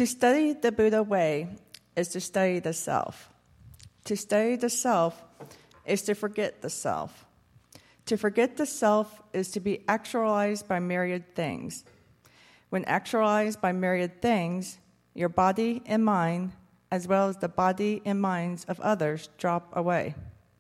To study the Buddha way is to study the self. To study the self is to forget the self. To forget the self is to be actualized by myriad things. When actualized by myriad things, your body and mind, as well as the body and minds of others, drop away.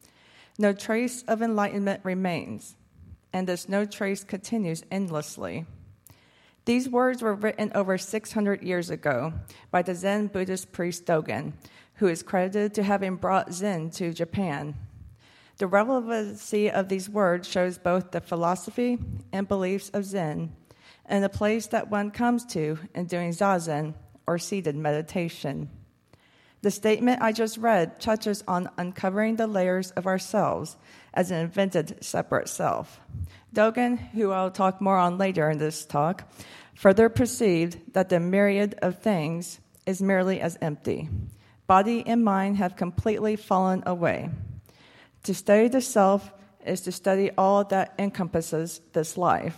No trace of enlightenment remains, and this no trace continues endlessly. These words were written over 600 years ago by the Zen Buddhist priest Dogen, who is credited to having brought Zen to Japan. The relevancy of these words shows both the philosophy and beliefs of Zen and the place that one comes to in doing zazen, or seated meditation. The statement I just read touches on uncovering the layers of ourselves as an invented separate self. Dogen, who I'll talk more on later in this talk, further perceived that the myriad of things is merely as empty. Body and mind have completely fallen away. To study the self is to study all that encompasses this life.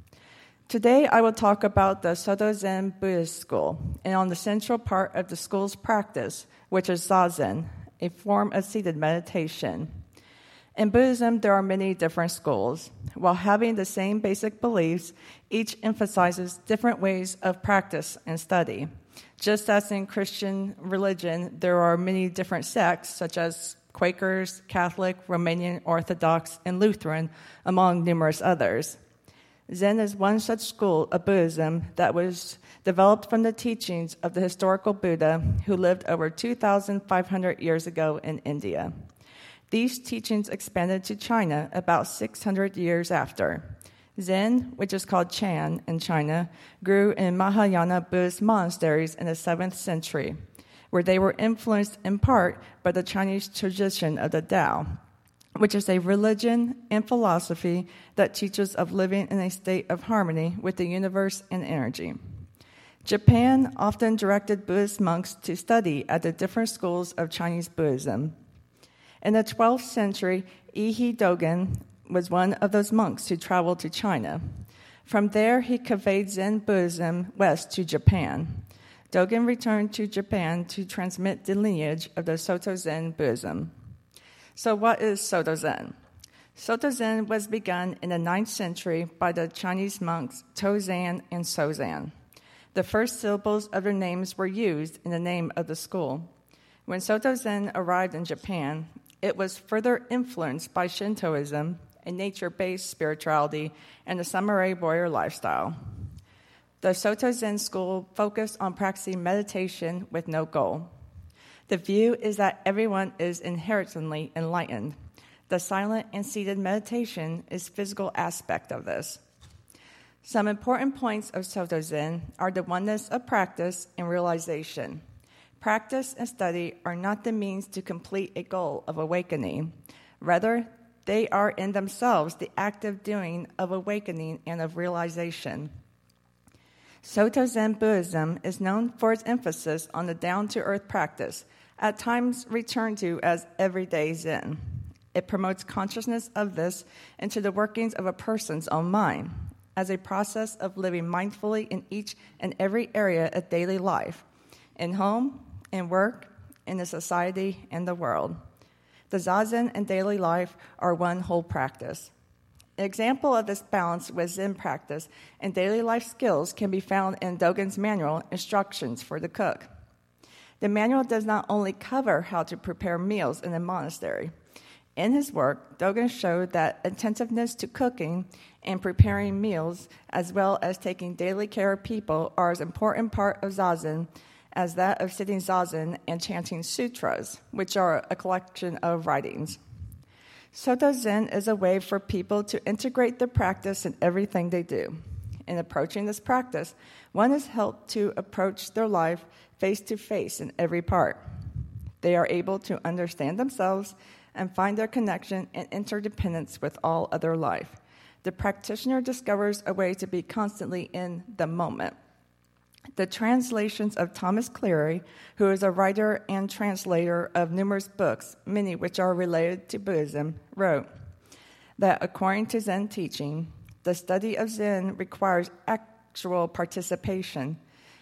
Today, I will talk about the Soto Zen Buddhist school and on the central part of the school's practice, which is zazen, a form of seated meditation. In Buddhism, there are many different schools. While having the same basic beliefs, each emphasizes different ways of practice and study. Just as in Christian religion, there are many different sects, such as Quakers, Catholic, Romanian Orthodox, and Lutheran, among numerous others. Zen is one such school of Buddhism that was developed from the teachings of the historical Buddha who lived over 2,500 years ago in India. These teachings expanded to China about 600 years after. Zen, which is called Chan in China, grew in Mahayana Buddhist monasteries in the 7th century, where they were influenced in part by the Chinese tradition of the Tao, which is a religion and philosophy that teaches of living in a state of harmony with the universe and energy. Japan often directed Buddhist monks to study at the different schools of Chinese Buddhism. In the 12th century, Ihi Dogen was one of those monks who traveled to China. From there, he conveyed Zen Buddhism west to Japan. Dogen returned to Japan to transmit the lineage of the Soto Zen Buddhism. So what is Soto Zen? Soto Zen was begun in the 9th century by the Chinese monks Tozan and Sozan. The first syllables of their names were used in the name of the school. When Soto Zen arrived in Japan, it was further influenced by Shintoism, a nature-based spirituality, and the samurai warrior lifestyle. The Soto Zen school focused on practicing meditation with no goal. The view is that everyone is inherently enlightened. The silent and seated meditation is the physical aspect of this. Some important points of Soto Zen are the oneness of practice and realization. Practice and study are not the means to complete a goal of awakening. Rather, they are in themselves the active doing of awakening and of realization. Soto Zen Buddhism is known for its emphasis on the down-to-earth practice, at times referred to as everyday Zen. It promotes consciousness of this into the workings of a person's own mind, as a process of living mindfully in each and every area of daily life, in home, in work, in the society, and the world. The zazen and daily life are one whole practice. An example of this balance with Zen practice and daily life skills can be found in Dogen's manual, Instructions for the Cook. The manual does not only cover how to prepare meals in a monastery. In his work, Dogen showed that attentiveness to cooking and preparing meals, as well as taking daily care of people, are as important part of zazen as that of sitting zazen and chanting sutras, which are a collection of writings. Soto Zen is a way for people to integrate the practice in everything they do. In approaching this practice, one is helped to approach their life face-to-face in every part. They are able to understand themselves and find their connection and interdependence with all other life. The practitioner discovers a way to be constantly in the moment. The translations of Thomas Cleary, who is a writer and translator of numerous books, many which are related to Buddhism, wrote that according to Zen teaching, the study of Zen requires actual participation,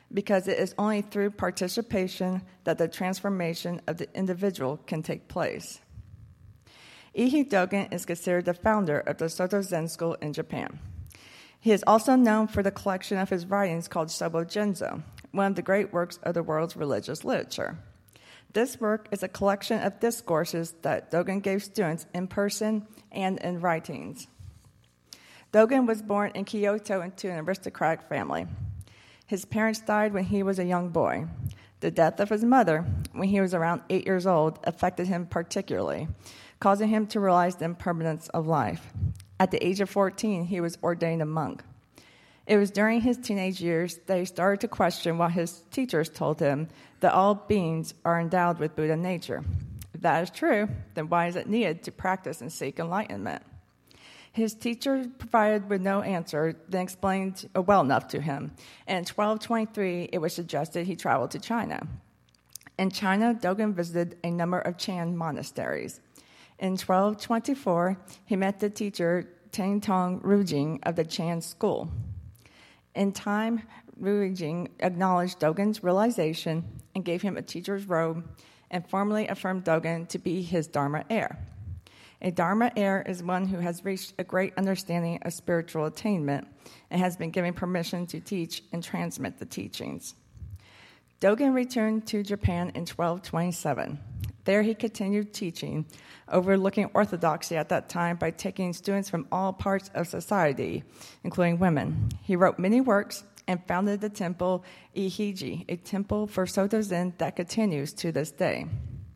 because it is only through participation that the transformation of the individual can take place. Eiichi Dogen is considered the founder of the Soto Zen school in Japan. He is also known for the collection of his writings called Sobo Genzo, one of the great works of the world's religious literature. This work is a collection of discourses that Dogen gave students in person and in writings. Dogen was born in Kyoto into an aristocratic family. His parents died when he was a young boy. The death of his mother, when he was around 8 years old, affected him particularly, causing him to realize the impermanence of life. At the age of 14, he was ordained a monk. It was during his teenage years that he started to question what his teachers told him, that all beings are endowed with Buddha nature. If that is true, then why is it needed to practice and seek enlightenment? His teacher provided with no answer, then explained well enough to him. And in 1223, it was suggested he travel to China. In China, Dogen visited a number of Chan monasteries. In 1224, he met the teacher Tengtong Rujing of the Chan school. In time, Rujing acknowledged Dogen's realization and gave him a teacher's robe and formally affirmed Dogen to be his Dharma heir. A Dharma heir is one who has reached a great understanding of spiritual attainment and has been given permission to teach and transmit the teachings. Dogen returned to Japan in 1227. There he continued teaching, overlooking orthodoxy at that time by taking students from all parts of society, including women. He wrote many works and founded the temple Ihiji, a temple for Soto Zen that continues to this day.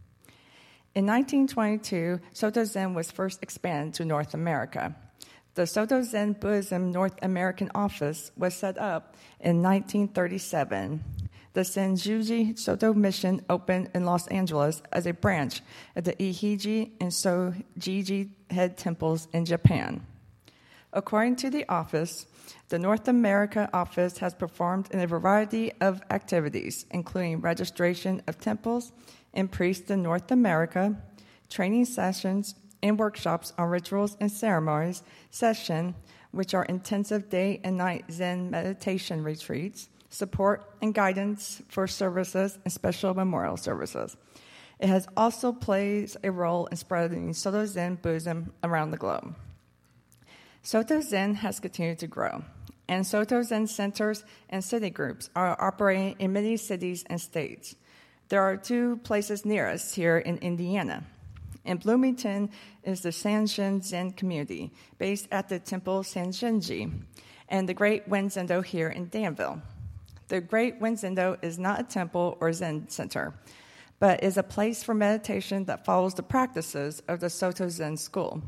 In 1922, Soto Zen was first expanded to North America. The Soto Zen Buddhism North American office was set up in 1937. The Senjuji Soto Mission opened in Los Angeles as a branch of the Ihiji and Sojiji head temples in Japan. According to the office, the North America office has performed in a variety of activities, including registration of temples and priests in North America, training sessions and workshops on rituals and ceremonies, which are intensive day and night Zen meditation retreats, support and guidance for services and special memorial services. It has also plays a role in spreading Soto Zen Buddhism around the globe. Soto Zen has continued to grow, and Soto Zen centers and city groups are operating in many cities and states. There are 2 places near us here in Indiana. In Bloomington is the Sanshin Zen community, based at the Temple Sanshinji, and the Great Wenzendo here in Danville. The Great Wenzendo is not a temple or Zen center, but is a place for meditation that follows the practices of the Soto Zen school.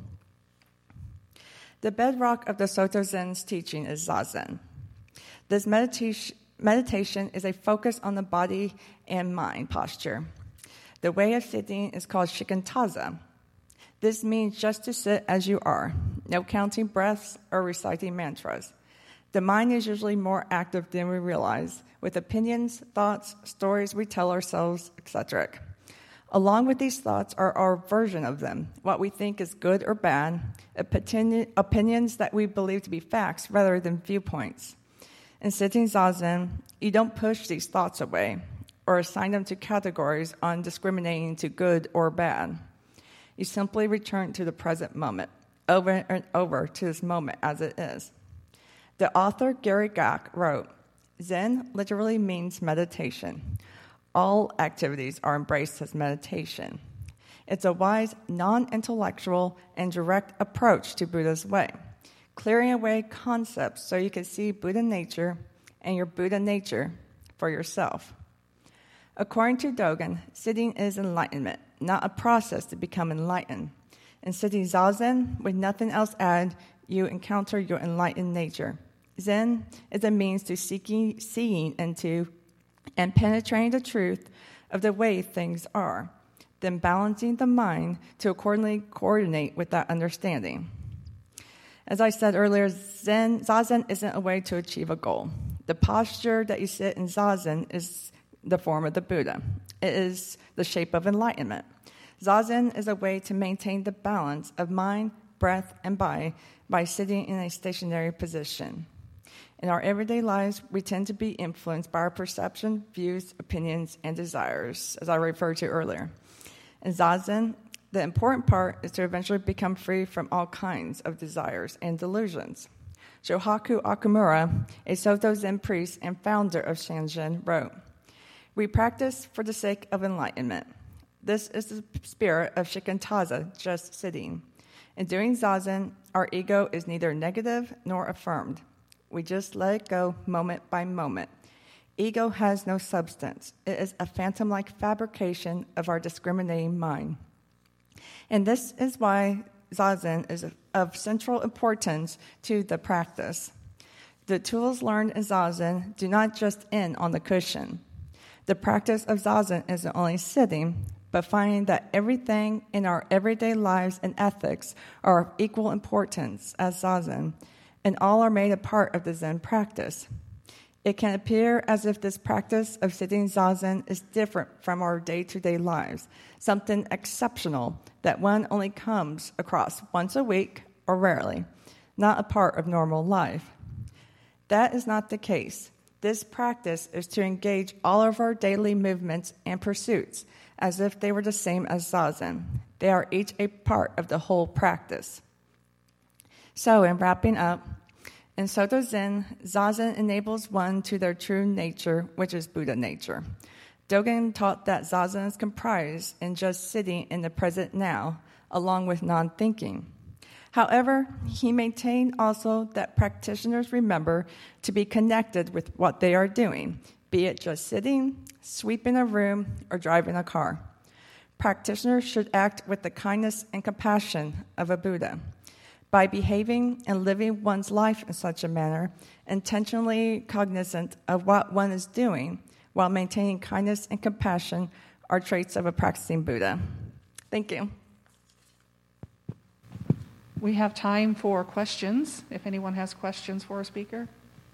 The bedrock of the Soto Zen's teaching is Zazen. This meditation is a focus on the body and mind posture. The way of sitting is called shikantaza. This means just to sit as you are, no counting breaths or reciting mantras. The mind is usually more active than we realize, with opinions, thoughts, stories we tell ourselves, etc. Along with these thoughts are our version of them, what we think is good or bad, opinions that we believe to be facts rather than viewpoints. In sitting zazen, you don't push these thoughts away or assign them to categories on discriminating to good or bad. You simply return to the present moment, over and over to this moment as it is. The author Gary Gak wrote, Zen literally means meditation. All activities are embraced as meditation. It's a wise, non-intellectual, and direct approach to Buddha's way, clearing away concepts so you can see Buddha nature and your Buddha nature for yourself. According to Dogen, sitting is enlightenment, not a process to become enlightened. In sitting zazen, with nothing else added, you encounter your enlightened nature. Zen is a means to seeing into and penetrating the truth of the way things are, then balancing the mind to accordingly coordinate with that understanding. As I said earlier, zazen isn't a way to achieve a goal. The posture that you sit in zazen is the form of the Buddha. It is the shape of enlightenment. Zazen is a way to maintain the balance of mind, breath, and body by sitting in a stationary position. In our everyday lives, we tend to be influenced by our perception, views, opinions, and desires, as I referred to earlier. In Zazen, the important part is to eventually become free from all kinds of desires and delusions. Shohaku Okumura, a Soto Zen priest and founder of Shanzen, wrote, "We practice for the sake of enlightenment. This is the spirit of shikantaza, just sitting. In doing Zazen, our ego is neither negative nor affirmed. We just let it go moment by moment. Ego has no substance. It is a phantom-like fabrication of our discriminating mind. And this is why Zazen is of central importance to the practice. The tools learned in Zazen do not just end on the cushion. The practice of Zazen isn't only sitting, but finding that everything in our everyday lives and ethics are of equal importance as Zazen, and all are made a part of the Zen practice. It can appear as if this practice of sitting Zazen is different from our day-to-day lives, something exceptional that one only comes across once a week or rarely, not a part of normal life. That is not the case. This practice is to engage all of our daily movements and pursuits as if they were the same as Zazen. They are each a part of the whole practice. So, in wrapping up, in Soto Zen, Zazen enables one to their true nature, which is Buddha nature. Dogen taught that Zazen is comprised in just sitting in the present now, along with non-thinking. However, he maintained also that practitioners remember to be connected with what they are doing, be it just sitting, sweeping a room, or driving a car. Practitioners should act with the kindness and compassion of a Buddha. By behaving and living one's life in such a manner, intentionally cognizant of what one is doing while maintaining kindness and compassion are traits of a practicing Buddha. Thank you. We have time for questions, if anyone has questions for a speaker.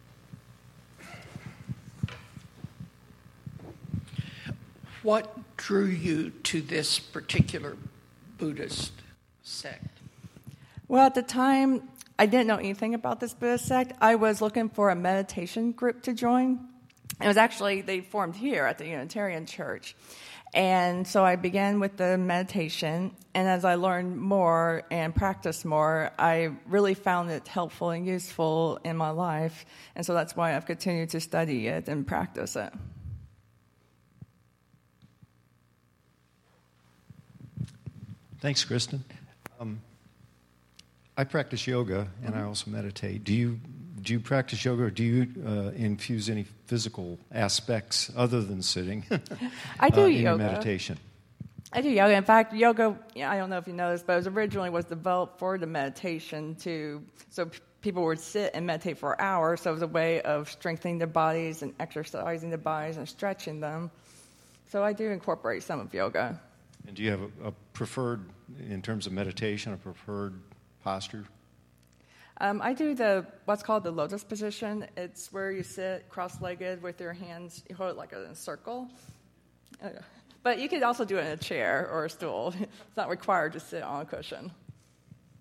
What drew you to this particular Buddhist sect? Well, at the time, I didn't know anything about this Buddhist sect. I was looking for a meditation group to join. It was actually, they formed here at the Unitarian Church. And so I began with the meditation, and as I learned more and practiced more, I really found it helpful and useful in my life. And so that's why I've continued to study it and practice it. Thanks, Kristen. I practice yoga, and I also meditate. Do you practice yoga, or do you infuse any physical aspects other than sitting I do in yoga. your meditation? I do yoga. In fact, yoga, I don't know if you know this, but it originally was developed for the meditation so people would sit and meditate for an hour, so it was a way of strengthening their bodies and exercising their bodies and stretching them. So I do incorporate some of yoga. And do you have a preferred, in terms of meditation, a preferred posture? I do what's called the lotus position. It's where you sit cross-legged with your hands, you hold it like in a circle. But you could also do it in a chair or a stool. It's not required to sit on a cushion.